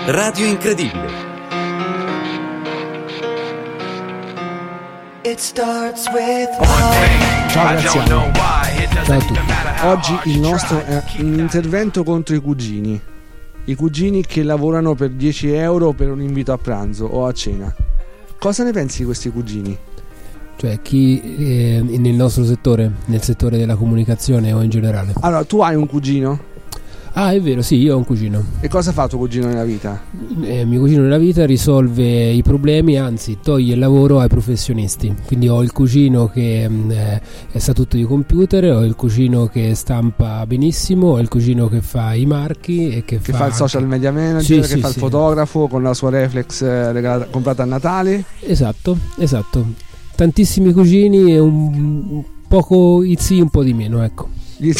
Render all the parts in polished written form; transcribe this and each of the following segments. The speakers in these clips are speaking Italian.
Radio Incredibile. Ciao Graziano. Ciao a tutti. Oggi il nostro è un intervento contro i cugini. I cugini che lavorano per 10 euro per un invito a pranzo o a cena. Cosa ne pensi di questi cugini? Cioè chi nel nostro settore, nel settore della comunicazione o in generale? Allora, tu hai un cugino? Ah, è vero, sì, io ho un cugino. E cosa fa tuo cugino nella vita? Mio cugino nella vita risolve i problemi, anzi toglie il lavoro ai professionisti. Quindi ho il cugino che sa tutto di computer, ho il cugino che stampa benissimo, ho il cugino che fa i marchi e che fa il social media manager, sì, che fa il fotografo con la sua reflex comprata a Natale. Esatto. Tantissimi cugini e un poco i zii, un po' di meno, ecco.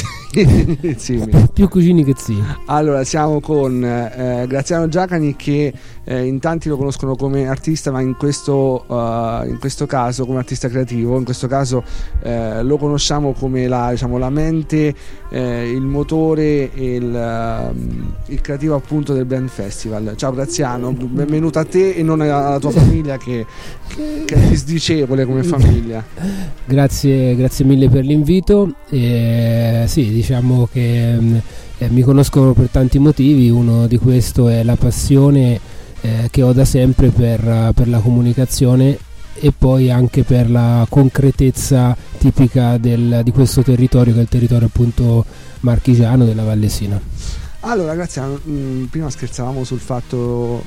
Più cugini che zii. Allora siamo con Graziano Giacani, che in tanti lo conoscono come artista, ma in questo caso come artista creativo. In questo caso lo conosciamo come la mente, il motore e il creativo appunto del Blend Festival. Ciao Graziano, benvenuto a te e non alla tua famiglia che è disdicevole come famiglia. Grazie mille per l'invito. Sì, diciamo che mi conoscono per tanti motivi. Uno di questo è la passione che ho da sempre per la comunicazione, e poi anche per la concretezza tipica di questo territorio, che è il territorio appunto marchigiano della Vallesina. Allora Graziano, prima scherzavamo sul fatto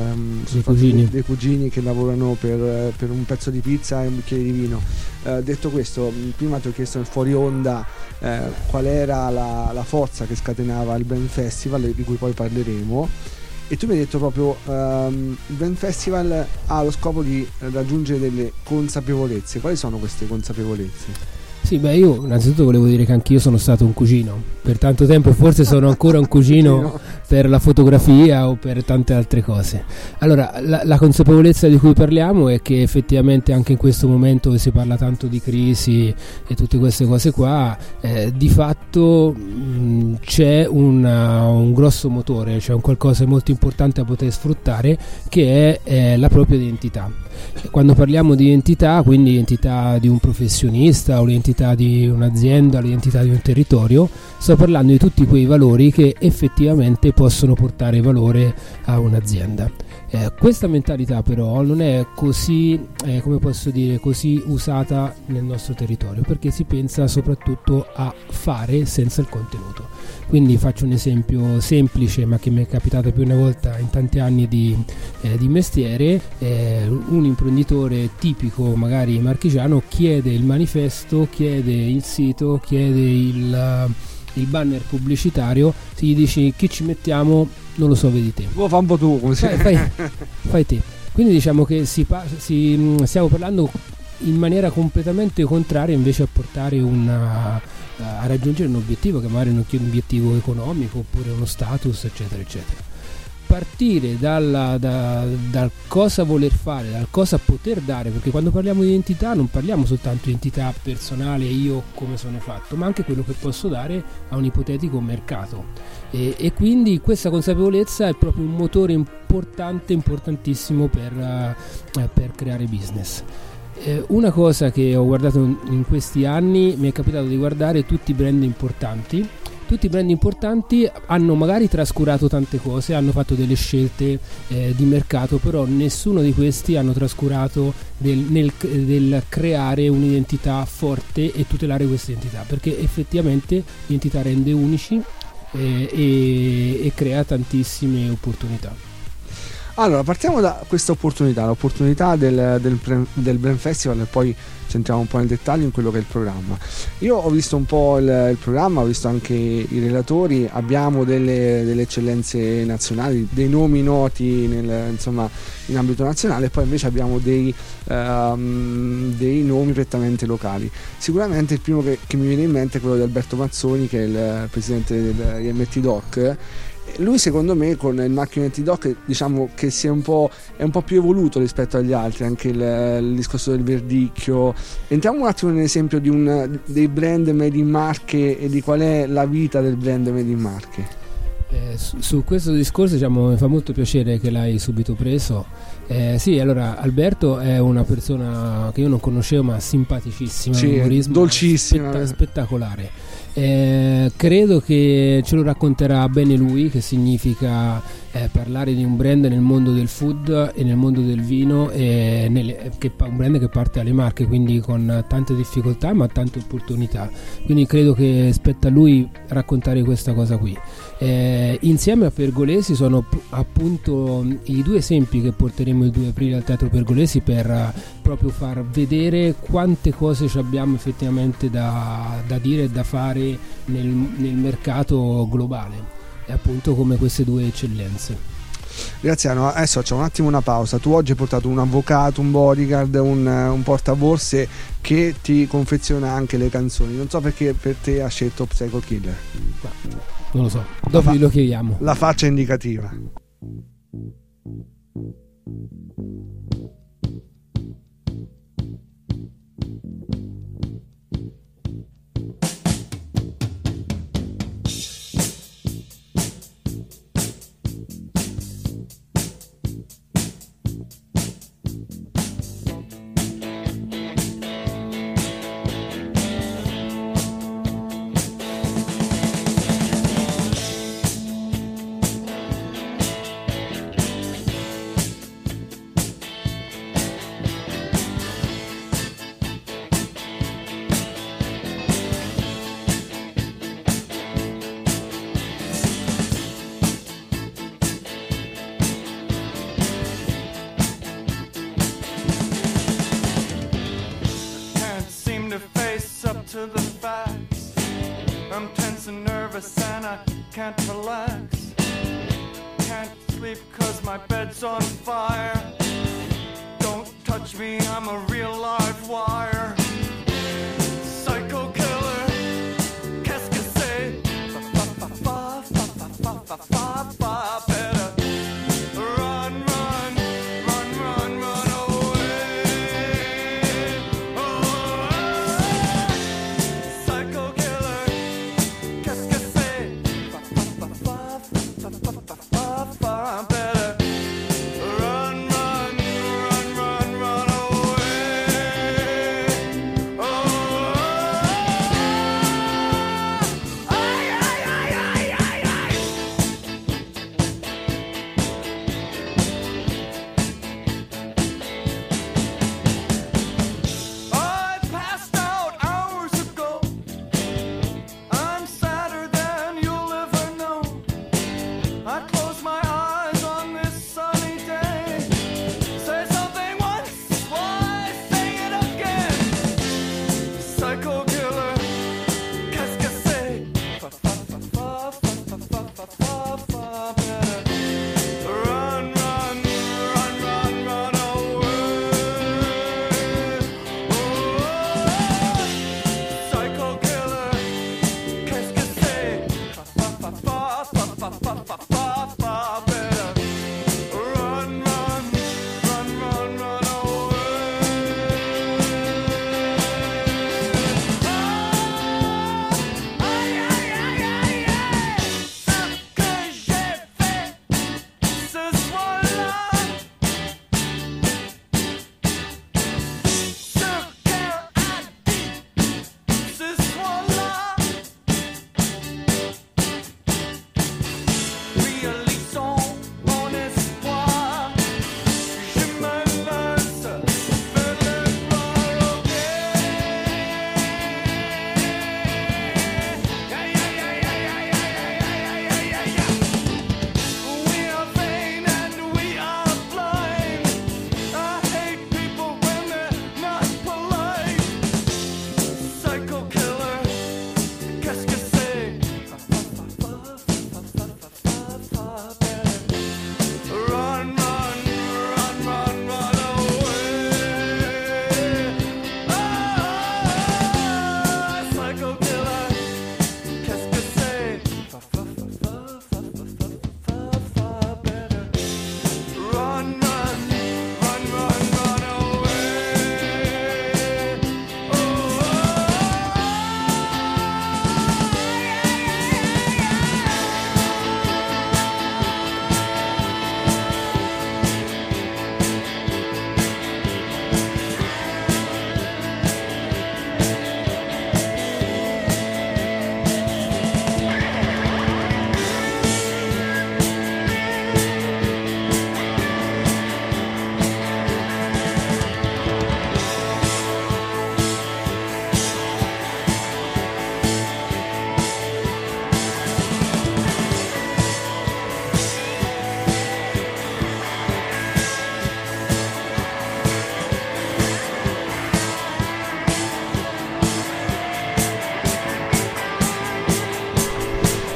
dei cugini che lavorano per un pezzo di pizza e un bicchiere di vino. Detto questo, prima ti ho chiesto nel fuori onda qual era la forza che scatenava il Blend Festival, di cui poi parleremo, e tu mi hai detto proprio il Blend Festival ha lo scopo di raggiungere delle consapevolezze. Quali sono queste consapevolezze? Sì, io innanzitutto volevo dire che anch'io sono stato un cugino per tanto tempo, e forse sono ancora un cugino per la fotografia o per tante altre cose. Allora, la consapevolezza di cui parliamo è che effettivamente anche in questo momento si parla tanto di crisi e tutte queste cose qua, di fatto c'è un grosso motore, c'è un qualcosa molto importante da poter sfruttare, che è la propria identità. Quando parliamo di identità, quindi l'identità di un professionista o l'identità di un'azienda, l'identità di un territorio, sto parlando di tutti quei valori che effettivamente possono portare valore a un'azienda. Questa mentalità però non è così, come posso dire, così usata nel nostro territorio, perché si pensa soprattutto a fare senza il contenuto. Quindi faccio un esempio semplice, ma che mi è capitato più una volta in tanti anni di mestiere. Un imprenditore tipico, magari marchigiano, chiede il manifesto, chiede il sito, chiede il banner pubblicitario, se gli dici chi ci mettiamo, non lo so, vedi te. Lo fa un po' tu, così. Fai te. Quindi diciamo che stiamo parlando in maniera completamente contraria invece a portare a raggiungere un obiettivo, che magari non è un obiettivo economico oppure uno status, eccetera eccetera. Partire dal cosa voler fare, dal cosa poter dare, perché quando parliamo di identità non parliamo soltanto di identità personale, io come sono fatto, ma anche quello che posso dare a un ipotetico mercato, e quindi questa consapevolezza è proprio un motore importantissimo per creare business. Una cosa che ho guardato in questi anni, mi è capitato di guardare tutti i brand importanti. Tutti i brand importanti hanno magari trascurato tante cose, hanno fatto delle scelte di mercato, però nessuno di questi hanno trascurato del creare un'identità forte e tutelare questa identità, perché effettivamente l'identità rende unici e crea tantissime opportunità. Allora, partiamo da questa l'opportunità del Blend Festival, e poi ci entriamo un po' nel dettaglio in quello che è il programma. Io ho visto un po' il programma, ho visto anche i relatori, abbiamo delle eccellenze nazionali, dei nomi noti in ambito nazionale, e poi invece abbiamo dei nomi prettamente locali. Sicuramente il primo che mi viene in mente è quello di Alberto Mazzoni, che è il presidente del IMT Doc. Lui secondo me con il marchio IMT Doc, diciamo che è un po' più evoluto rispetto agli altri, anche il discorso del verdicchio. Entriamo un attimo nell'esempio dei brand made in Marche e di qual è la vita del brand made in Marche. Su questo discorso, diciamo, mi fa molto piacere che l'hai subito preso. Sì, allora Alberto è una persona che io non conoscevo, ma simpaticissima, sì, dolcissima, spettacolare. Credo che ce lo racconterà bene lui, che significa parlare di un brand nel mondo del food e nel mondo del vino, un brand che parte dalle Marche, quindi con tante difficoltà ma tante opportunità, quindi credo che spetta a lui raccontare questa cosa qui. Insieme a Pergolesi sono appunto i due esempi che porteremo il 2 aprile al Teatro Pergolesi per proprio far vedere quante cose ci abbiamo effettivamente da dire e da fare nel mercato globale, e appunto come queste due eccellenze. Graziano, adesso c'è un attimo una pausa. Tu oggi hai portato un avvocato, un bodyguard, un portaborse che ti confeziona anche le canzoni. Non so perché per te ha scelto Psycho Killer. Non lo so, dopo lo chiediamo. La faccia indicativa. To the facts, I'm tense and nervous and I can't relax. Can't sleep 'cause my bed's on fire. Don't touch me, I'm a real live wire. Psycho killer, qu'est-ce que c'est? Better run, run, run, run, run away. Oh, psycho killer, qu'est-ce que c'est? Better run, run, run, run, run away.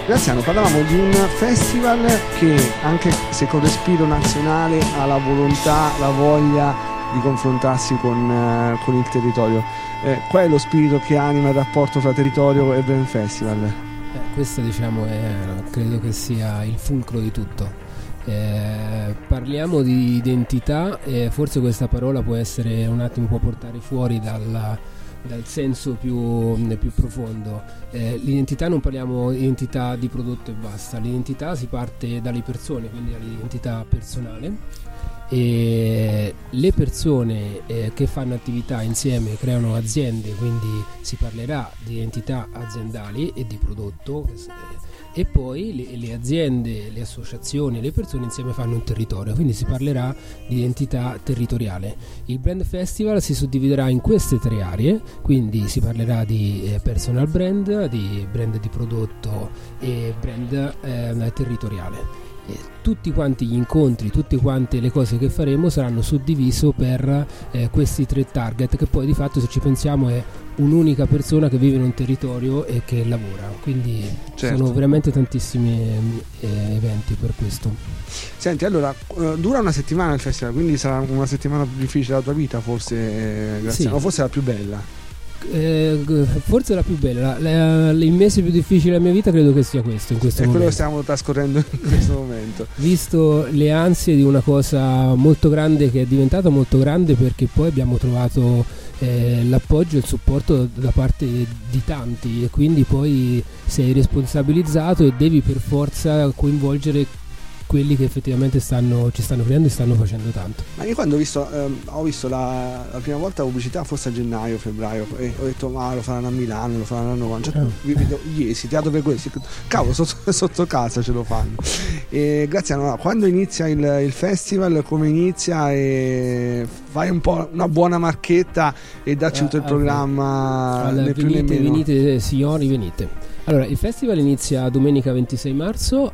Graziano, parlavamo di un festival che, anche se con respiro nazionale, ha la volontà, la voglia di confrontarsi con il territorio. Qual è lo spirito che anima il rapporto fra territorio e Brand Festival? Questo, diciamo, credo che sia il fulcro di tutto. Parliamo di identità, forse questa parola può essere un attimo, può portare fuori dal senso più profondo. L'identità, non parliamo di identità di prodotto e basta, l'identità si parte dalle persone, quindi dall'identità personale, e le persone che fanno attività insieme creano aziende, quindi si parlerà di identità aziendali e di prodotto, e poi le aziende, le associazioni, le persone insieme fanno un territorio, quindi si parlerà di identità territoriale. Il Brand Festival si suddividerà in queste 3 aree, quindi si parlerà di personal brand, di brand di prodotto e brand territoriale. Tutti quanti gli incontri, tutte quante le cose che faremo saranno suddivise per questi 3 target, che poi di fatto, se ci pensiamo, è un'unica persona che vive in un territorio e che lavora, quindi certo, sono veramente tantissimi eventi per questo. Senti, allora dura una settimana il festival, quindi sarà una settimana più difficile della tua vita, forse, Graziano, o forse la più bella? Forse la più bella, il mese più difficile della mia vita credo che sia questo, in questo momento. È quello che stiamo trascorrendo in questo momento, visto le ansie di una cosa molto grande, che è diventata molto grande perché poi abbiamo trovato l'appoggio e il supporto da parte di tanti, e quindi poi sei responsabilizzato e devi per forza coinvolgere quelli che effettivamente ci stanno credendo e stanno facendo tanto. Ma io quando ho visto la prima volta la pubblicità, forse a gennaio, febbraio, e ho detto ma lo faranno a Milano, lo faranno a Roma, cioè, vi vedo Iesi, teatro per questo, cavolo, sotto casa ce lo fanno. E Graziano, quando inizia il festival, come inizia, e fai un po' una buona marchetta e dacci tutto il programma, né più né meno. Venite signori, venite. Allora, il festival inizia domenica 26 marzo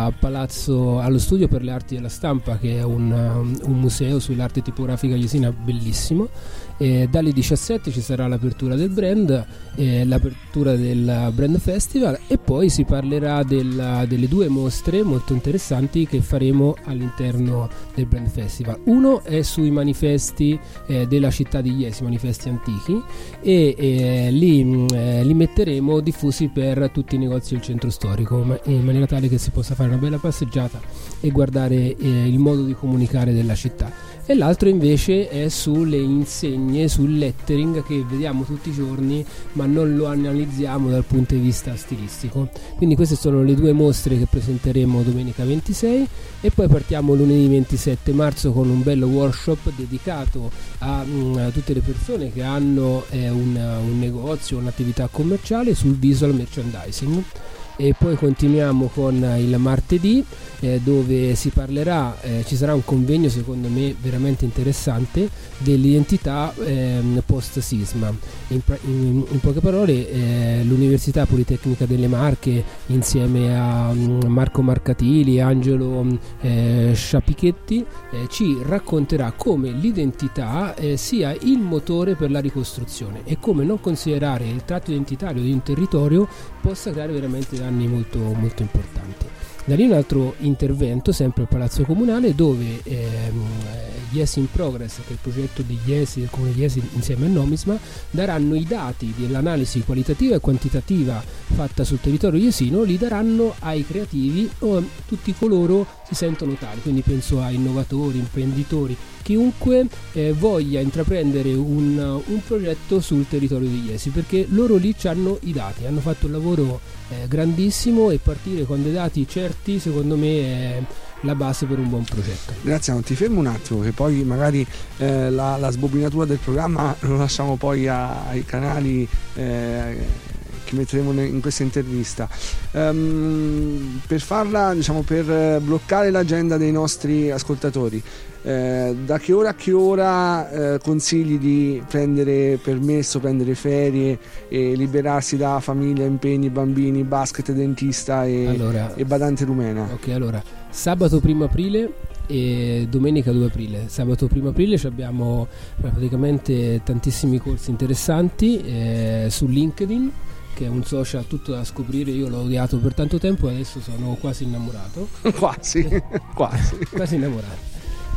allo Studio per le Arti della Stampa, che è un museo sull'arte tipografica iesina bellissimo. Dalle 17 ci sarà l'apertura del brand, l'apertura del Brand Festival, e poi si parlerà delle 2 mostre molto interessanti che faremo all'interno del Brand Festival. Uno è sui manifesti della città di Iesi, manifesti antichi, e li metteremo diffusi per tutti i negozi del centro storico, in maniera tale che si possa fare una bella passeggiata e guardare il modo di comunicare della città. E l'altro invece è sulle insegne, sul lettering che vediamo tutti i giorni, ma non lo analizziamo dal punto di vista stilistico. Quindi queste sono le 2 mostre che presenteremo domenica 26, e poi partiamo lunedì 27 marzo con un bello workshop dedicato a tutte le persone che hanno un negozio, un'attività commerciale sul visual merchandising. E poi continuiamo con il martedì, dove si parlerà, ci sarà un convegno secondo me veramente interessante dell'identità post sisma. In poche parole, l'Università Politecnica delle Marche, insieme a Marco Marcatili e Angelo Sciapichetti, ci racconterà come l'identità sia il motore per la ricostruzione, e come non considerare il tratto identitario di un territorio possa creare veramente danni molto, molto importanti. Da lì un altro intervento sempre al Palazzo Comunale, dove Iesi in Progress, che è il progetto di Iesi, del Comune di Iesi insieme a Nomisma, daranno i dati dell'analisi qualitativa e quantitativa fatta sul territorio iesino, li daranno ai creativi o a tutti coloro si sentono tali, quindi penso a innovatori, imprenditori, chiunque voglia intraprendere un progetto sul territorio di Iesi, perché loro lì hanno i dati, hanno fatto un lavoro grandissimo, e partire con dei dati certi secondo me è la base per un buon progetto. Grazie, ti fermo un attimo, che poi magari la sbobinatura del programma lo lasciamo poi ai canali che metteremo in questa intervista, per farla, diciamo, per bloccare l'agenda dei nostri ascoltatori. Da che ora a che ora consigli di prendere permesso, prendere ferie e liberarsi da famiglia, impegni, bambini, basket, dentista e badante rumena? Ok, allora sabato 1 aprile e domenica 2 aprile. Sabato 1 aprile abbiamo praticamente tantissimi corsi interessanti su LinkedIn, che è un social tutto da scoprire. Io l'ho odiato per tanto tempo e adesso sono quasi innamorato. quasi innamorato.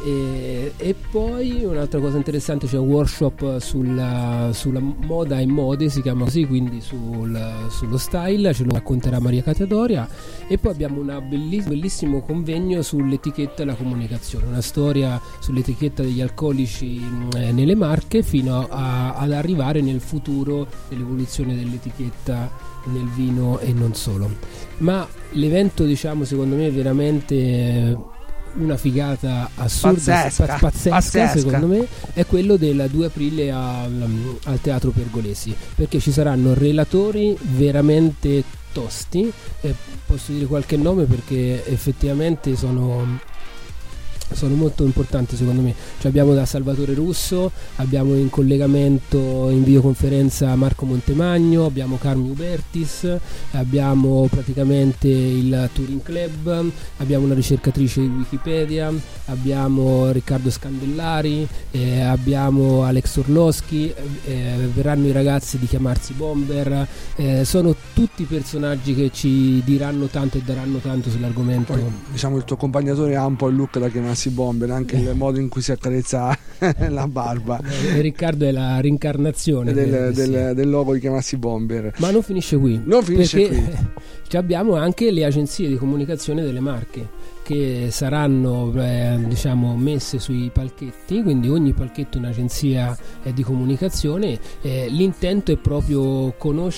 E poi un'altra cosa interessante, c'è un workshop sulla moda e mode, si chiama così, quindi sullo style, ce lo racconterà Maria Catadoria. E poi abbiamo un bellissimo convegno sull'etichetta e la comunicazione, una storia sull'etichetta degli alcolici nelle Marche fino ad arrivare nel futuro dell'evoluzione dell'etichetta nel vino e non solo. Ma l'evento, diciamo, secondo me è veramente una figata assurda, pazzesca secondo me, è quello del 2 aprile al Teatro Pergolesi, perché ci saranno relatori veramente tosti, posso dire qualche nome perché effettivamente sono molto importanti secondo me. Cioè abbiamo da Salvatore Russo, abbiamo in collegamento in videoconferenza Marco Montemagno, abbiamo Carmi Ubertis, abbiamo praticamente il Turing Club, abbiamo una ricercatrice di Wikipedia, abbiamo Riccardo Scandellari, abbiamo Alex Orlowski, verranno i ragazzi di Chiamarsi Bomber, sono tutti personaggi che ci diranno tanto e daranno tanto sull'argomento. Poi, diciamo, il tuo accompagnatore ha un po' il look da Chiamarsi Bomber, anche il modo in cui si accarezza la barba. Riccardo è la rincarnazione del logo di Chiamarsi Bomber. Ma non finisce qui, perché abbiamo anche le agenzie di comunicazione delle Marche che saranno diciamo messe sui palchetti, quindi ogni palchetto è un'agenzia di comunicazione. L'intento è proprio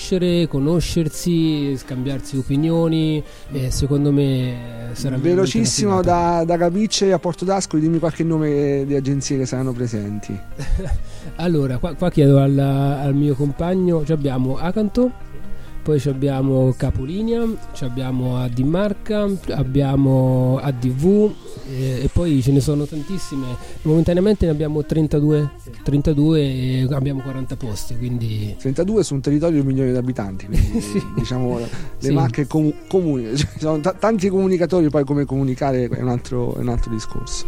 conoscersi, scambiarsi opinioni, secondo me sarà velocissimo da Capicce a Porto d'Ascoli. Dimmi qualche nome di agenzie che saranno presenti. Allora qua chiedo al mio compagno, abbiamo Acanto, poi abbiamo Capolinea, abbiamo AD Marca, abbiamo ADV e poi ce ne sono tantissime. Momentaneamente ne abbiamo 32 e abbiamo 40 posti, quindi 32 su un territorio di 1 milione di abitanti, quindi sì. Diciamo le Marche comuni, cioè, sono tanti comunicatori, poi come comunicare è un altro discorso.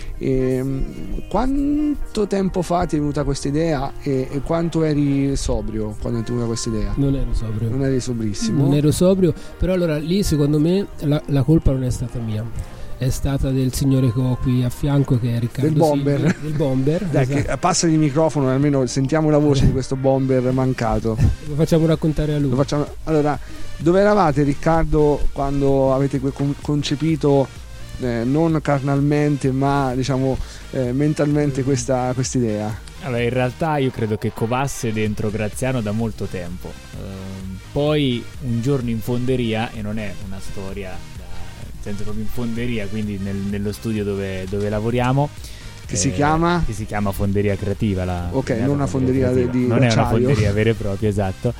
Quanto tempo fa ti è venuta questa idea e quanto eri sobrio quando ti è venuta questa idea? Non ero sobrio. Non eri sobrissimo? Non ero sobrio, però allora lì secondo me la colpa non è stata mia, è stata del signore che ho qui a fianco, che è Riccardo del Bomber. Del Bomber. Dai, esatto. Che passagli il microfono, almeno sentiamo la voce di questo Bomber mancato. Lo facciamo raccontare a lui. Allora, dove eravate, Riccardo, quando avete concepito non carnalmente ma diciamo mentalmente questa idea? Allora, in realtà io credo che covasse dentro Graziano da molto tempo, poi un giorno in fonderia, e non è una storia nel senso proprio in fonderia, quindi nello studio dove lavoriamo, che si chiama Fonderia Creativa, non una fonderia di non acciaio. È una fonderia vera e propria, esatto.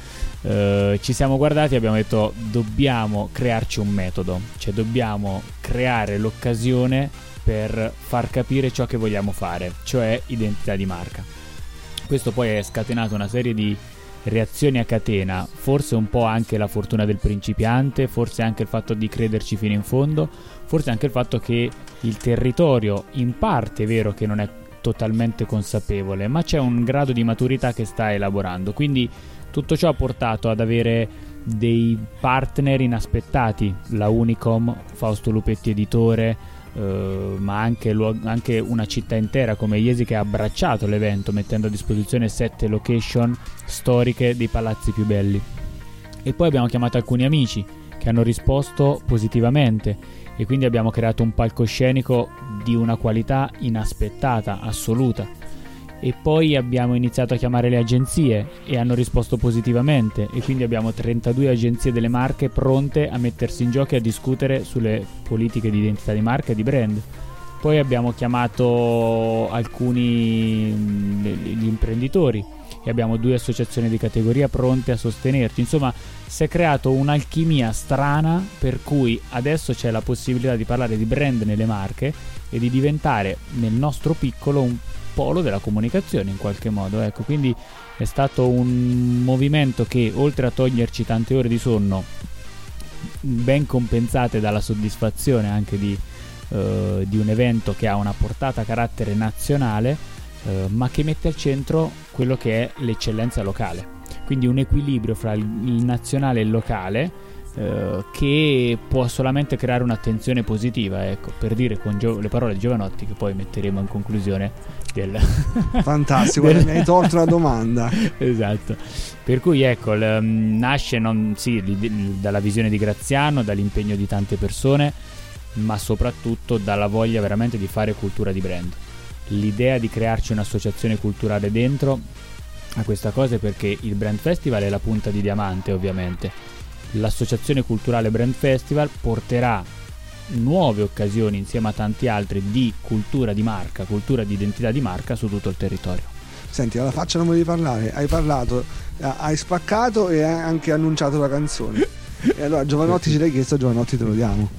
Ci siamo guardati e abbiamo detto: dobbiamo crearci un metodo, cioè dobbiamo creare l'occasione per far capire ciò che vogliamo fare, cioè identità di marca. Questo poi è scatenato una serie di reazioni a catena, forse un po' anche la fortuna del principiante, forse anche il fatto di crederci fino in fondo, forse anche il fatto che il territorio in parte è vero che non è totalmente consapevole, ma c'è un grado di maturità che sta elaborando, quindi tutto ciò ha portato ad avere dei partner inaspettati, la Unicom, Fausto Lupetti editore, ma anche una città intera come Iesi che ha abbracciato l'evento mettendo a disposizione 7 location storiche dei palazzi più belli. E poi abbiamo chiamato alcuni amici che hanno risposto positivamente e quindi abbiamo creato un palcoscenico di una qualità inaspettata, assoluta. E poi abbiamo iniziato a chiamare le agenzie e hanno risposto positivamente, e quindi abbiamo 32 agenzie delle marche pronte a mettersi in gioco e a discutere sulle politiche di identità di marca e di brand. Poi abbiamo chiamato alcuni gli imprenditori e abbiamo 2 associazioni di categoria pronte a sostenerci. Insomma, si è creato un'alchimia strana per cui adesso c'è la possibilità di parlare di brand nelle marche e di diventare nel nostro piccolo un polo della comunicazione in qualche modo, ecco. Quindi è stato un movimento che, oltre a toglierci tante ore di sonno ben compensate dalla soddisfazione anche di un evento che ha una portata a carattere nazionale, ma che mette al centro quello che è l'eccellenza locale. quindi un equilibrio fra il nazionale e il locale, che può solamente creare un'attenzione positiva, ecco, per dire con le parole di Giovanotti, che poi metteremo in conclusione del fantastico, mi hai tolto una domanda. Esatto, per cui ecco, nasce dalla visione di Graziano, dall'impegno di tante persone, ma soprattutto dalla voglia veramente di fare cultura di brand, l'idea di crearci un'associazione culturale dentro a questa cosa, perché il Brand Festival è la punta di diamante. Ovviamente l'associazione culturale Brand Festival porterà nuove occasioni insieme a tanti altri di cultura di marca, cultura di identità di marca su tutto il territorio. Senti, alla faccia non volevi parlare, hai parlato, hai spaccato e hai anche annunciato la canzone. E allora Giovanotti ce l'hai chiesto, Giovanotti te lo diamo.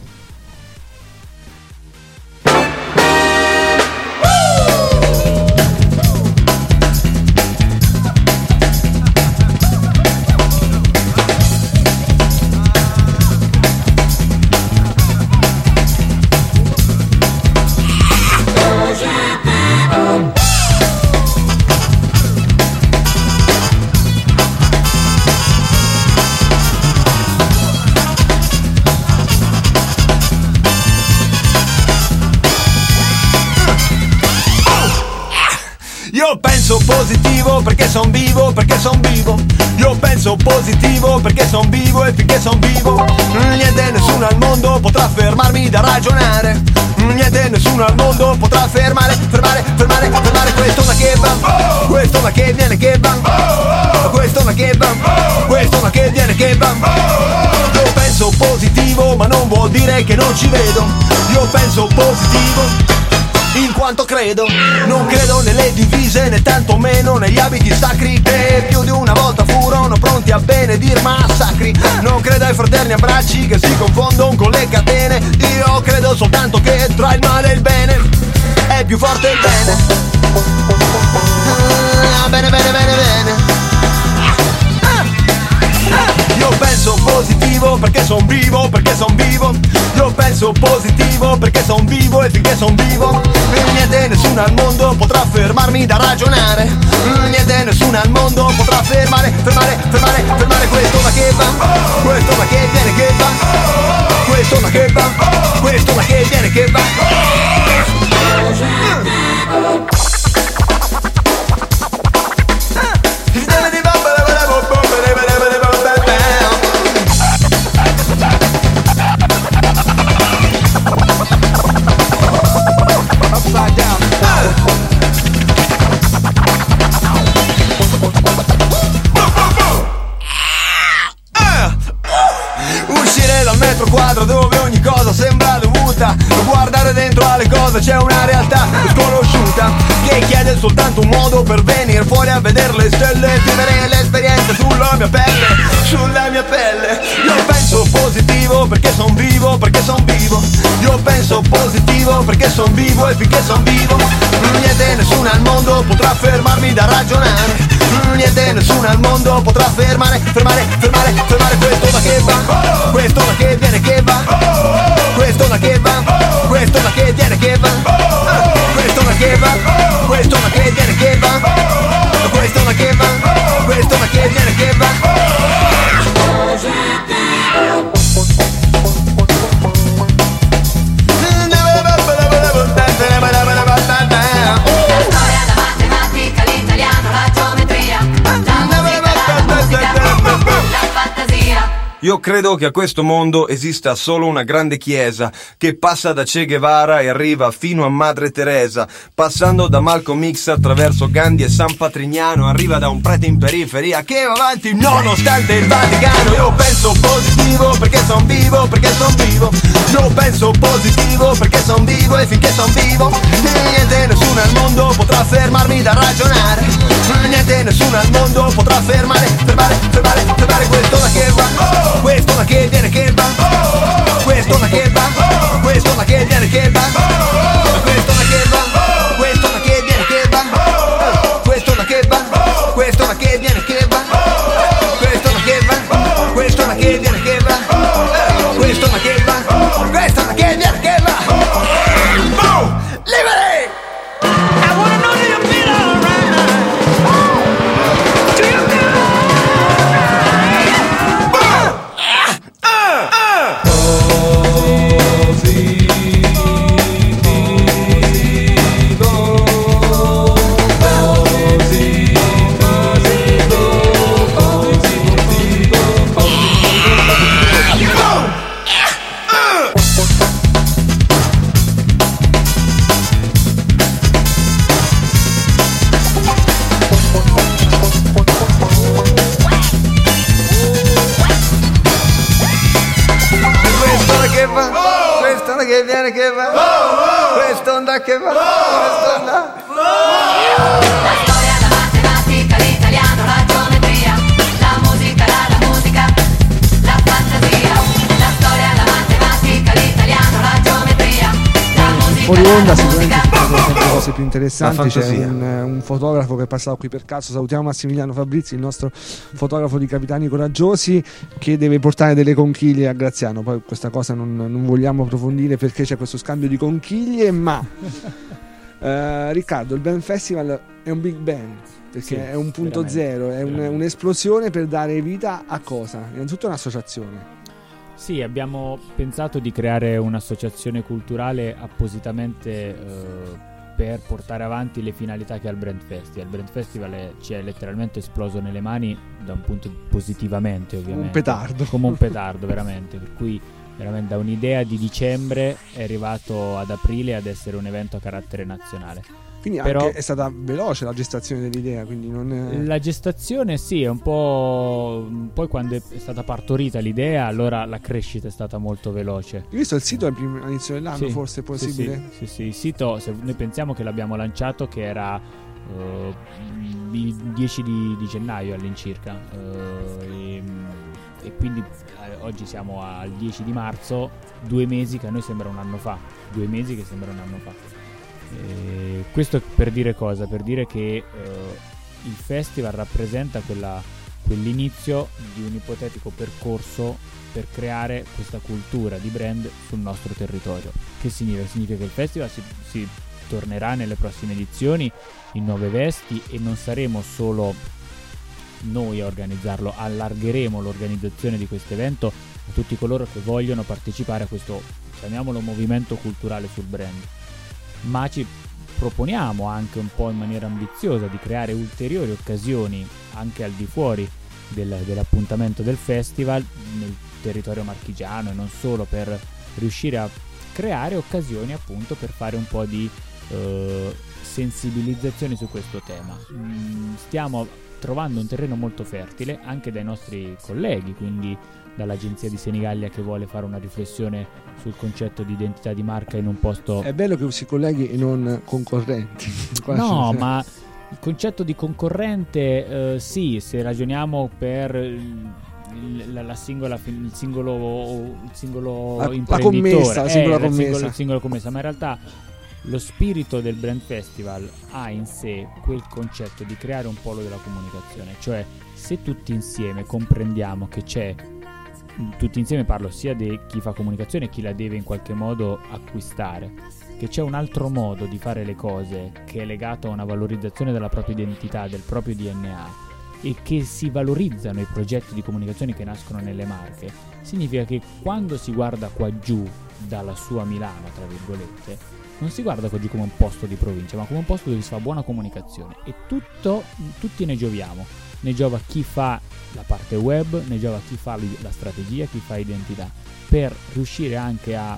Io penso positivo perché son vivo, perché son vivo. Io penso positivo perché son vivo e finché son vivo niente, nessuno al mondo potrà fermarmi da ragionare. Niente, nessuno al mondo potrà fermare questo ma che va, questo ma che viene che va, questo ma che va, questo ma che viene che va. Io penso positivo ma non vuol dire che non ci vedo. Io penso positivo in quanto credo, non credo nelle divise né tantomeno negli abiti sacri che più di una volta furono pronti a benedir massacri. Non credo ai fraterni abbracci che si confondono con le catene. Io credo soltanto che tra il male e il bene è più forte il bene. Bene, bene, bene, bene. Io penso positivo perché son vivo, perché son vivo. Io penso positivo perché son vivo e finché son vivo niente, nessuno al mondo potrà fermarmi da ragionare. Niente, nessuno al mondo potrà fermare questo ma che va, questo ma che viene che va, questo ma che va, questo ma che viene che va. Quadro dove ogni cosa sembra dovuta, guardare dentro alle cose c'è una realtà sconosciuta che chiede soltanto un modo per venire fuori a vedere le stelle, vivere l'esperienza sulla mia pelle. Io penso positivo perché son vivo, perché son vivo. Io penso positivo perché son vivo e finché son vivo niente, nessuno al mondo potrà fermarmi da ragionare. Niente, nessuno al mondo potrà fermare questo ma che va, questo ma che viene che va, questo ma che va, questo ma che viene che va, questo ma che va, questo ma che viene che va, questo ma che va, questo ma che viene che va. Io credo che a questo mondo esista solo una grande chiesa che passa da Che Guevara e arriva fino a Madre Teresa, passando da Malcolm X attraverso Gandhi e San Patrignano, arriva da un prete in periferia che va avanti nonostante il Vaticano. Io penso positivo perché son vivo, perché son vivo. Io penso positivo perché son vivo e finché son vivo niente, nessuno al mondo potrà fermarmi da ragionare. Niente, nessuno al mondo potrà fermare questo ma che va, questo ma che viene che va, questo ma che va, questo ma che viene che va, questo ma che va, questo ma che viene che va, questo ma che va, questo ma che viene che va, questo ma che va, questo ma che viene che va, questo ma che va, questo ma che viene che va. Liberty! I wanna know do you feel alright? Do you feel alright? che viene che va, quest'onda che va, quest'onda. La storia, la matematica, l'italiano, la geometria, la musica, la fantasia. La storia, la matematica, l'italiano, la geometria, la musica. Fuori onda sicuramente ci sono sempre cose più interessanti. C'è un fotografo che è passato qui per caso, salutiamo Massimiliano Fabrizi, il nostro fotografo di Capitani Coraggiosi, che deve portare delle conchiglie a Graziano. Poi questa cosa non vogliamo approfondire perché c'è questo scambio di conchiglie, ma Riccardo, il Brand Festival è un big bang, perché Sì, è un punto veramente, zero, è veramente. un'esplosione per dare vita a cosa? Innanzitutto un'associazione. Sì, abbiamo pensato di creare un'associazione culturale appositamente per portare avanti le finalità che ha il Brand Festival. Il Brand Festival ci è letteralmente esploso nelle mani da un punto positivamente, ovviamente. Un petardo. Come un petardo, veramente. Per cui veramente da un'idea di dicembre è arrivato ad aprile ad essere un evento a carattere nazionale. Quindi Però- anche è stata veloce la gestazione dell'idea, quindi non La gestazione sì, è un po'. Poi quando è stata partorita l'idea, allora la crescita è stata molto veloce. Io ho visto il sito all'inizio dell'anno, Sì, forse è possibile. Sì, il sito, se noi pensiamo che l'abbiamo lanciato che era il 10 di gennaio all'incirca, e quindi oggi siamo al 10 di marzo, 2 mesi che a noi sembra un anno fa. 2 mesi che sembra un anno fa. Questo per dire cosa? Per dire che il festival rappresenta quell'inizio di un ipotetico percorso per creare questa cultura di brand sul nostro territorio. Che significa? Significa che il festival si tornerà nelle prossime edizioni in nuove vesti e non saremo solo noi a organizzarlo, allargheremo l'organizzazione di questo evento a tutti coloro che vogliono partecipare a questo, chiamiamolo, movimento culturale sul brand. Ma ci proponiamo anche un po' in maniera ambiziosa di creare ulteriori occasioni anche al di fuori dell'appuntamento del festival nel territorio marchigiano e non solo, per riuscire a creare occasioni appunto per fare un po' di sensibilizzazione su questo tema. Stiamo trovando un terreno molto fertile anche dai nostri colleghi, quindi dall'agenzia di Senigallia che vuole fare una riflessione sul concetto di identità di marca in un posto. È bello che usi colleghi e non concorrenti. No, ma il concetto di concorrente, sì, se ragioniamo per il singolo imprenditore, la singola commessa, ma in realtà lo spirito del Brand Festival ha in sé quel concetto di creare un polo della comunicazione, cioè se tutti insieme comprendiamo che c'è, tutti insieme parlo sia di chi fa comunicazione e chi la deve in qualche modo acquistare, che c'è un altro modo di fare le cose che è legato a una valorizzazione della propria identità, del proprio DNA, e che si valorizzano i progetti di comunicazione che nascono nelle marche, significa che quando si guarda qua giù dalla sua Milano, tra virgolette, non si guarda qua giù come un posto di provincia, ma come un posto dove si fa buona comunicazione, e tutti ne gioviamo. Ne giova chi fa la parte web, ne giova chi fa la strategia, chi fa identità, per riuscire anche a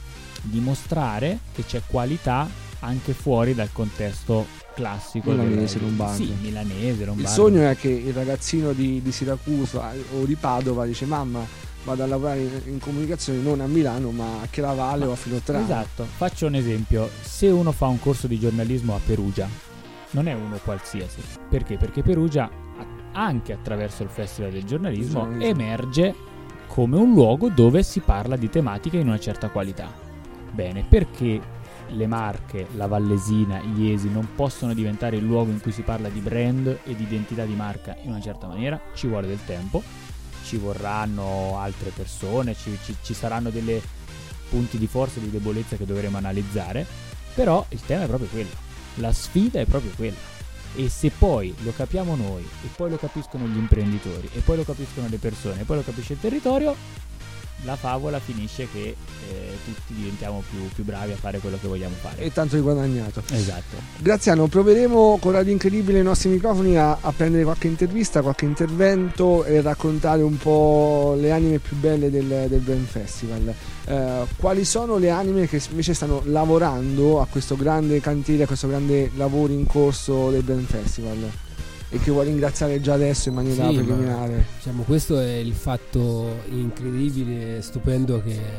dimostrare che c'è qualità anche fuori dal contesto classico milanese, lombardo. Sì, milanese, lombardo. Il sogno è che il ragazzino di Siracusa o di Padova dice: mamma, vado a lavorare in comunicazione non a Milano ma a Chiaravalle o a Filottrano. Esatto, faccio un esempio: se uno fa un corso di giornalismo a Perugia, non è uno qualsiasi. Perché? Perché Perugia, anche attraverso il Festival del giornalismo, emerge come un luogo dove si parla di tematiche in una certa qualità. Bene, perché le Marche, la Vallesina, Iesi non possono diventare il luogo in cui si parla di brand e di identità di marca in una certa maniera? Ci vuole del tempo, ci vorranno altre persone, ci saranno delle punti di forza e di debolezza che dovremo analizzare, però il tema è proprio quello, la sfida è proprio quella. E se poi lo capiamo noi, e poi lo capiscono gli imprenditori, e poi lo capiscono le persone, e poi lo capisce il territorio, la favola finisce che tutti diventiamo più bravi a fare quello che vogliamo fare. E tanto hai guadagnato. Esatto. Graziano, proveremo con Radio Incredibile i nostri microfoni a prendere qualche intervista, qualche intervento e raccontare un po' le anime più belle del Brand Festival. Quali sono le anime che invece stanno lavorando a questo grande cantiere, a questo grande lavoro in corso del Brand Festival, e che vuoi ringraziare già adesso in maniera preliminare? Diciamo, questo è il fatto incredibile, stupendo che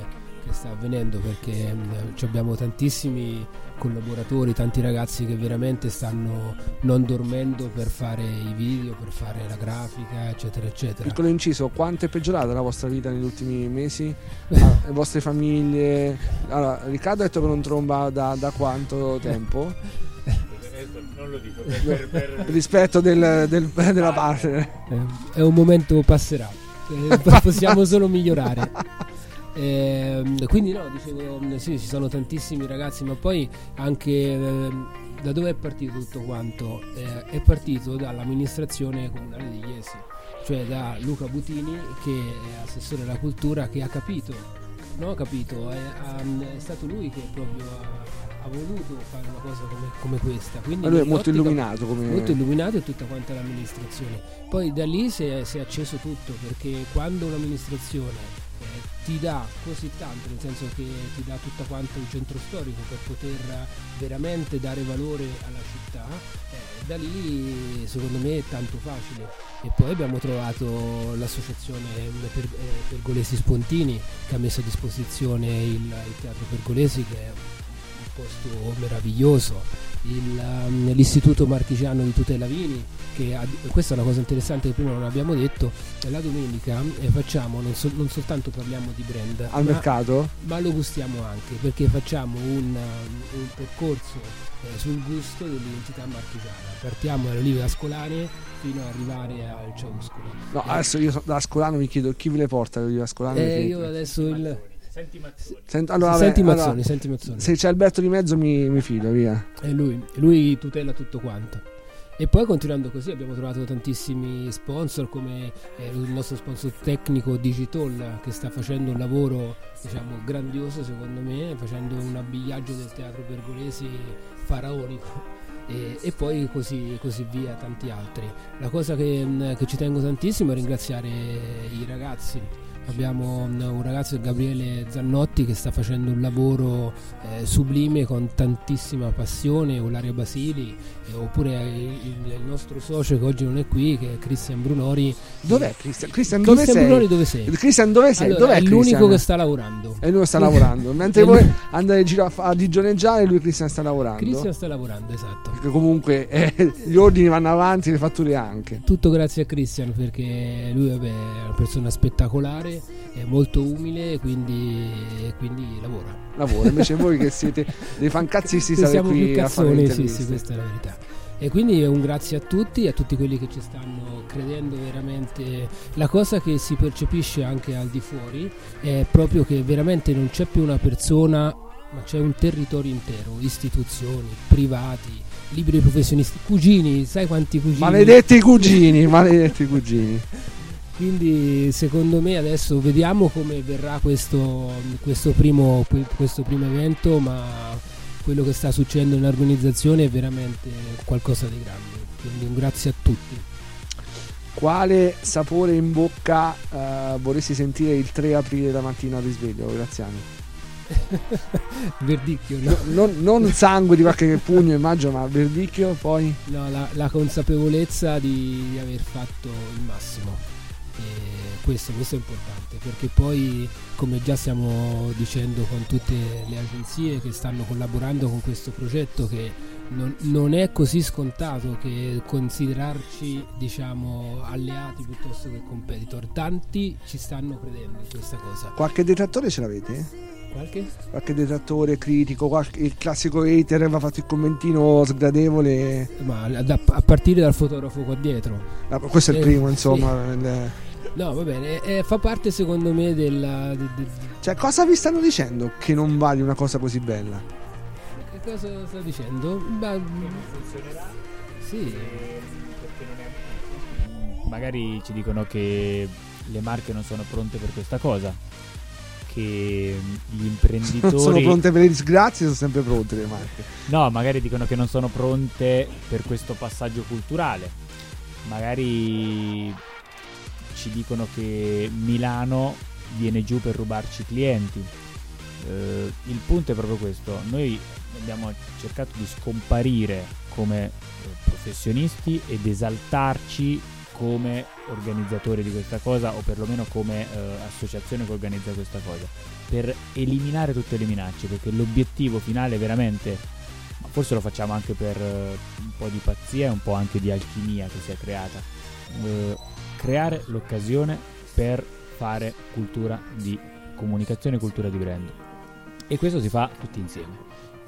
che sta avvenendo, perché abbiamo tantissimi collaboratori, tanti ragazzi che veramente stanno non dormendo per fare i video, per fare la grafica, eccetera eccetera. Piccolo inciso, quanto è peggiorata la vostra vita negli ultimi mesi? Le vostre famiglie? Allora, Riccardo ha detto che non tromba da quanto tempo? Non lo dico rispetto della partner. È un momento, passerà, possiamo solo migliorare. Quindi no, dicevo, sì, ci sono tantissimi ragazzi, ma poi anche da dove è partito tutto quanto? È partito dall'amministrazione comunale di Iesi, cioè da Luca Butini, che è assessore alla cultura, che ha capito, è stato lui che proprio ha voluto fare una cosa come questa. Quindi lui è molto illuminato, molto illuminato, e tutta quanta l'amministrazione. Poi da lì si è acceso tutto, perché quando un'amministrazione ti dà così tanto, nel senso che ti dà tutta quanta un centro storico per poter veramente dare valore alla città, da lì secondo me è tanto facile. E poi abbiamo trovato l'associazione Pergolesi Spontini, che ha messo a disposizione il Teatro Pergolesi, che è un posto meraviglioso, l'istituto marchigiano di tutela vini, che questa è una cosa interessante che prima non abbiamo detto. La domenica facciamo non soltanto parliamo di brand al mercato, ma lo gustiamo anche, perché facciamo un percorso sul gusto dell'identità marchigiana. Partiamo dalle olive ascolane fino ad arrivare al ciauscolo. No, adesso io da ascolano mi chiedo chi ve le porta le olive ascolane. Io adesso Senti Mazzoni. Senti Mazzoni. Se c'è Alberto di mezzo mi fido, via. E lui tutela tutto quanto. E poi continuando così abbiamo trovato tantissimi sponsor, come il nostro sponsor tecnico Digital, che sta facendo un lavoro, diciamo, grandioso secondo me, facendo un abbigliaggio del Teatro Pergolesi faraonico. E poi così via, tanti altri. La cosa che ci tengo tantissimo è ringraziare i ragazzi. Abbiamo un ragazzo, Gabriele Zannotti, che sta facendo un lavoro sublime, con tantissima passione, Eularia Basili, oppure il nostro socio che oggi non è qui, che è Cristian Brunori. Dov'è Cristian? Cristian dove sei? Brunori, dove sei? Cristian dove sei? Allora, dov'è è Cristian? l'unico che sta lavorando. E lui sta lavorando. Mentre voi andate in giro a digioneggiare, lui Cristian sta lavorando. Cristian sta lavorando, esatto. Perché comunque gli ordini vanno avanti, le fatture anche. Tutto grazie a Cristian, perché lui è una persona spettacolare, è molto umile, quindi lavora. Invece voi che siete dei fancazzisti state qui più a fare cazzoni, interviste. sì, questa è la verità. E quindi un grazie a tutti quelli che ci stanno credendo veramente. La cosa che si percepisce anche al di fuori è proprio che veramente non c'è più una persona, ma c'è un territorio intero, istituzioni, privati, liberi professionisti, cugini, sai quanti cugini? Maledetti cugini. Quindi secondo me adesso vediamo come verrà questo primo evento, ma quello che sta succedendo nell'organizzazione è veramente qualcosa di grande. Quindi un grazie a tutti. Quale sapore in bocca vorresti sentire il 3 aprile la mattina al risveglio, Graziano? Verdicchio, no? Non sangue di qualche pugno, immagino, ma verdicchio, poi? No, la consapevolezza di aver fatto il massimo. Questo è importante, perché poi, come già stiamo dicendo con tutte le agenzie che stanno collaborando con questo progetto, che non è così scontato che considerarci, diciamo, alleati piuttosto che competitor. Tanti ci stanno credendo in questa cosa. Qualche detrattore ce l'avete? Qualche detrattore, critico, il classico hater aveva fatto il commentino sgradevole, ma a partire dal fotografo qua dietro. Questo è il primo, insomma. Sì. No, va bene, fa parte secondo me Cioè, cosa vi stanno dicendo che non vale una cosa così bella? Che cosa sta dicendo? Funzionerà? Sì. Perché non è... Magari ci dicono che le marche non sono pronte per questa cosa, che gli imprenditori sono pronte per le disgrazie, sono sempre pronte le marche. No, magari dicono che non sono pronte per questo passaggio culturale. Magari ci dicono che Milano viene giù per rubarci clienti. Il punto è proprio questo: noi abbiamo cercato di scomparire come professionisti ed esaltarci come organizzatori di questa cosa, o perlomeno come associazione che organizza questa cosa, per eliminare tutte le minacce, perché l'obiettivo finale veramente, forse lo facciamo anche per un po' di pazzia e un po' anche di alchimia che si è creata, creare l'occasione per fare cultura di comunicazione, cultura di brand, e questo si fa tutti insieme.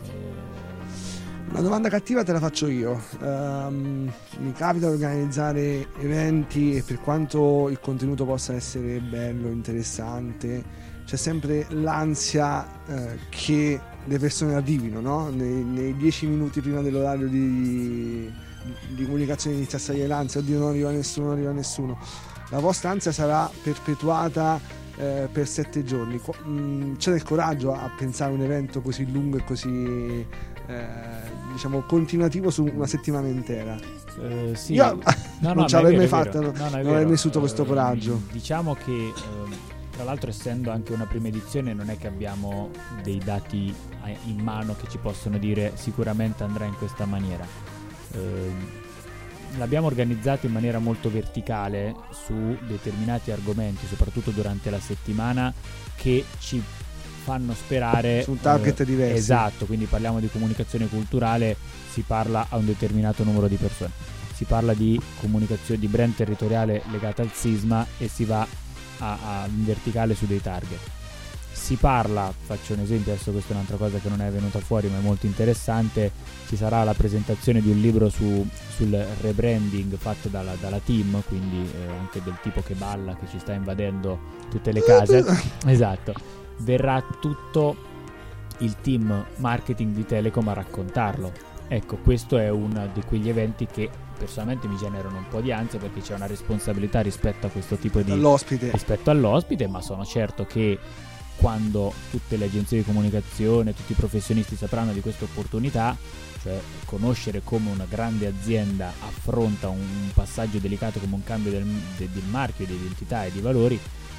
Una domanda cattiva te la faccio io. Mi capita di organizzare eventi e per quanto il contenuto possa essere bello, interessante, c'è sempre l'ansia che le persone arrivino, no? Nei 10 minuti prima dell'orario di comunicazione inizia a salire l'ansia, oddio non arriva nessuno. La vostra ansia sarà perpetuata per 7 giorni. C'è del coraggio a pensare a un evento così lungo e così diciamo continuativo su una settimana intera? Sì. Io non ci avrei mai fatto, non avrei vissuto questo coraggio. Diciamo che tra l'altro, essendo anche una prima edizione, non è che abbiamo dei dati in mano che ci possono dire sicuramente andrà in questa maniera. L'abbiamo organizzato in maniera molto verticale su determinati argomenti, soprattutto durante la settimana, che ci fanno sperare su un target diverso. Esatto, quindi parliamo di comunicazione culturale, si parla a un determinato numero di persone, si parla di comunicazione di brand territoriale legata al sisma e si va in verticale su dei target. Si parla, faccio un esempio, adesso questa è un'altra cosa che non è venuta fuori ma è molto interessante, ci sarà la presentazione di un libro sul rebranding fatto dalla team, quindi anche del tipo che balla, che ci sta invadendo tutte le case. Esatto, verrà tutto il team marketing di Telecom a raccontarlo. Ecco, questo è uno di quegli eventi che personalmente mi generano un po' di ansia, perché c'è una responsabilità rispetto a questo tipo di rispetto all'ospite, ma sono certo che quando tutte le agenzie di comunicazione, tutti i professionisti sapranno di questa opportunità, cioè conoscere come una grande azienda affronta un passaggio delicato come un cambio del marchio, di identità e di valori,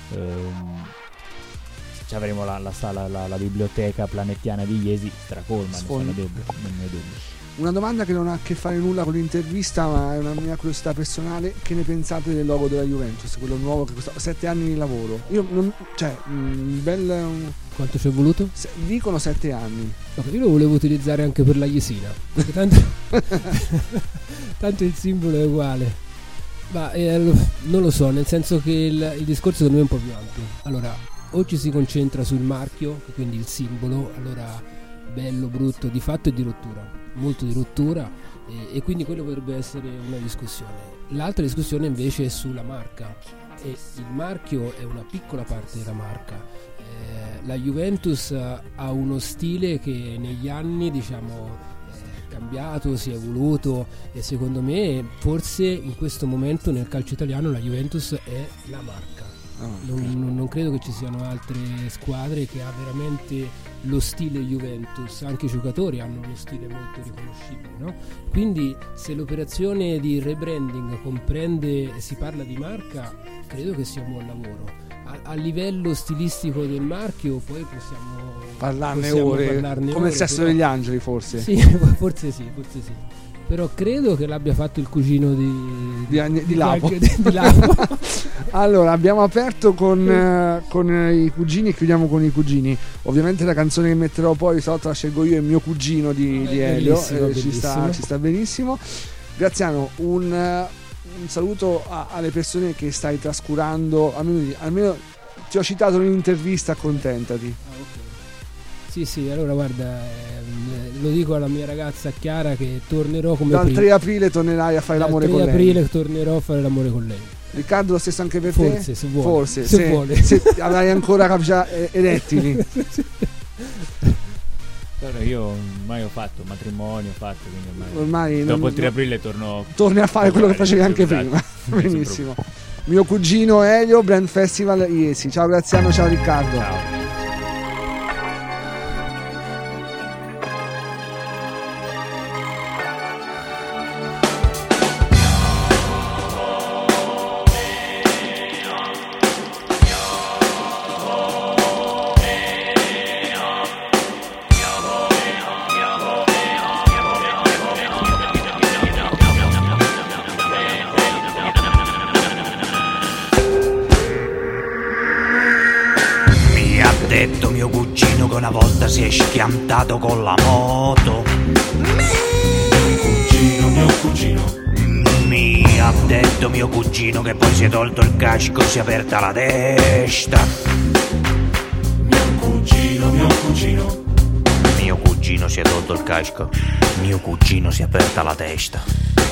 avremo la biblioteca planetiana di Iesi stracolma, non ne ho dubbio. Una domanda che non ha a che fare nulla con l'intervista, ma è una mia curiosità personale: che ne pensate del logo della Juventus, quello nuovo che costa 7 anni di lavoro? Io non, cioè, quanto ci è voluto? Dicono 7 anni. Io lo volevo utilizzare anche per la Jesina, perché tanto il simbolo è uguale. Ma non lo so, nel senso che il discorso secondo me è un po' più ampio. Allora, o ci si concentra sul marchio, quindi il simbolo, allora bello, brutto, di fatto è di rottura, molto di rottura, e quindi quello potrebbe essere una discussione. L'altra discussione invece è sulla marca, e il marchio è una piccola parte della marca. La Juventus ha uno stile che negli anni, diciamo, è cambiato, si è evoluto, e secondo me forse in questo momento nel calcio italiano la Juventus è la marca. Non credo che ci siano altre squadre che ha veramente lo stile Juventus, anche i giocatori hanno uno stile molto riconoscibile, no? Quindi se l'operazione di rebranding comprende e si parla di marca, credo che sia un buon lavoro. A livello stilistico del marchio poi possiamo parlarne ore, come il Sesto degli Angeli, forse. Sì, forse sì. Però credo che l'abbia fatto il cugino di Lapo. Allora, abbiamo aperto con i cugini e chiudiamo con i cugini. Ovviamente la canzone che metterò poi stavolta la scelgo io, è mio cugino di Elio, bellissimo. Ci sta benissimo. Graziano, un saluto alle persone che stai trascurando, almeno ti ho citato in un'intervista, accontentati. Sì, allora guarda, lo dico alla mia ragazza Chiara che tornerò come dal prima. 3 aprile tornerai a fare l'amore con lei. Dal 3 aprile tornerò a fare l'amore con lei. Riccardo, lo stesso anche per te? Se vuole. Se vuole. Se avrai ancora erettili. Allora, io ormai ho fatto matrimonio, quindi ormai dopo il 3 aprile torni a fare quello che facevi anche prima. Benissimo. Mio cugino Elio, Brand Festival Iesi. Ciao Graziano, ciao Riccardo. Ciao. volta si è schiantato con la moto. Mio cugino Mi ha detto mio cugino che poi si è tolto il casco, si è aperta la testa. Mio cugino Mio cugino si è tolto il casco, mio cugino si è aperta la testa.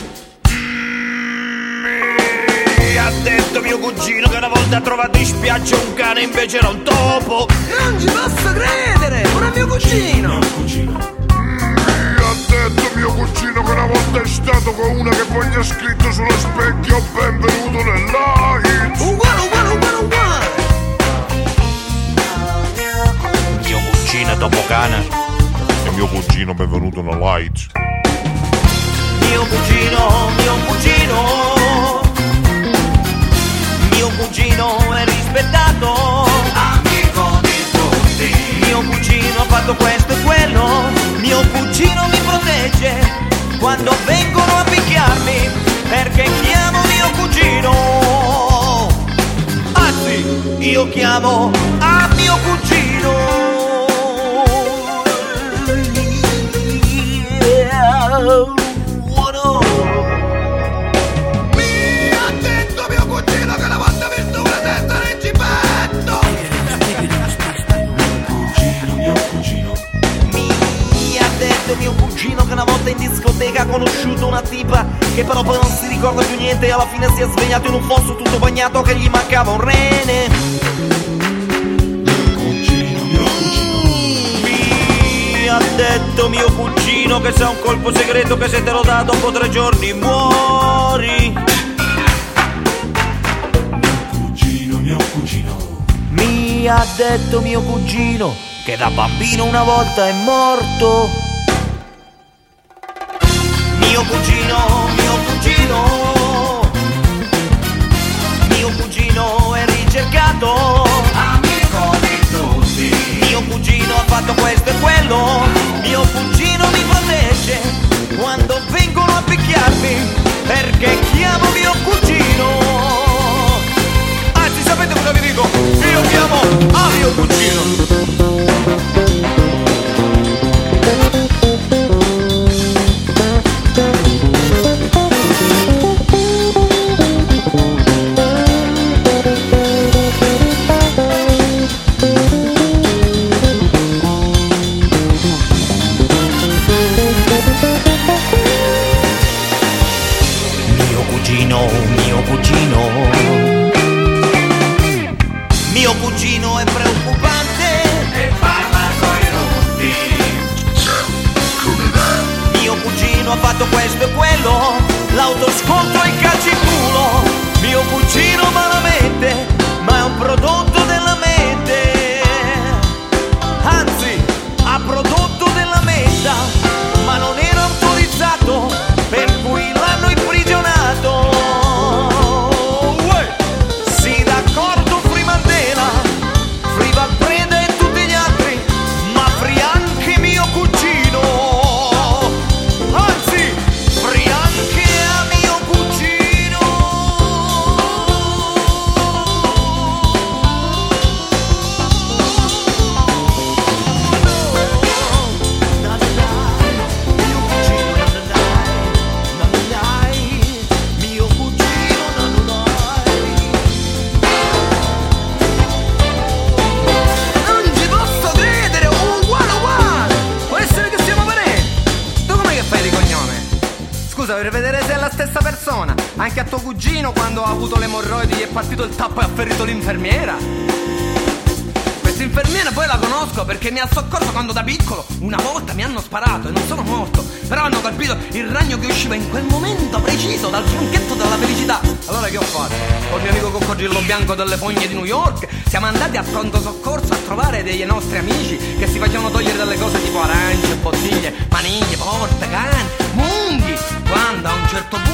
Mi ha detto mio cugino che una volta ha trovato in spiaggia un cane, invece era un topo. Non ci posso credere, pure mio cugino. Mi ha detto mio cugino che una volta è stato con una che poi gli ha scritto sullo specchio benvenuto nell'Aids. Uguale. Mio cugino è topocana. E mio cugino benvenuto nell'Aids. Mio cugino è rispettato, Amico di tutti. mio cugino ha fatto questo e quello, mio cugino mi protegge quando vengono a picchiarmi, perché chiamo mio cugino, anzi io chiamo a mio cugino. Mi ha detto mio cugino che una volta ha visto una testa nel gibbetto. Mio cugino Mi ha detto mio cugino che una volta in discoteca ha conosciuto una tipa che però poi non si ricorda più niente e alla fine si è svegliato in un fosso tutto bagnato che gli mancava un rene. Mi ha detto mio cugino che c'è un colpo segreto che se te lo dà dopo 3 giorni muori. Mio cugino Mi ha detto mio cugino che da bambino una volta è morto. Mio cugino è ricercato, Amico di tutti. mio cugino ha fatto questo e quello, mio cugino mi protegge quando vengono a picchiarmi, perché chiamo mio cugino. Anzi, sapete cosa vi dico? Io chiamo a mio cugino. Mio cugino è preoccupante E parla coi rutti. Mio cugino ha fatto questo e quello, l'autoscontro e il calciculo. Mio cugino malamente, ma è un prodotto della mente. Anzi, ha prodotto della menta, ma non era autorizzato, per cui l'hanno imprigionato. Uè! Sì, d'accordo, Free Mandela, Free Valpreda e tutti gli altri, ma free anche mio cugino. Anzi, free anche a mio cugino. Na na na, mio cugino, na na na, mio cugino, na na Non ci posso credere, uguale. Può essere che siamo parenti. Tu com'è che fai di cognome? Scusa, per vedere se è la stessa persona. Anche a tuo cugino quando ha avuto le emorroidi gli è partito il tappo e ha ferito l'infermiera. Questa infermiera poi la conosco perché mi ha soccorso quando da piccolo una volta mi hanno sparato e non sono morto, però hanno colpito il ragno che usciva in quel momento preciso dal tronchetto della felicità. Allora che ho fatto? Col mio amico coccodrillo bianco delle fogne di New York siamo andati a pronto soccorso a trovare dei nostri amici che si facevano togliere delle cose tipo arance, bottiglie, maniglie, porte, cani, munghi, quando a un certo punto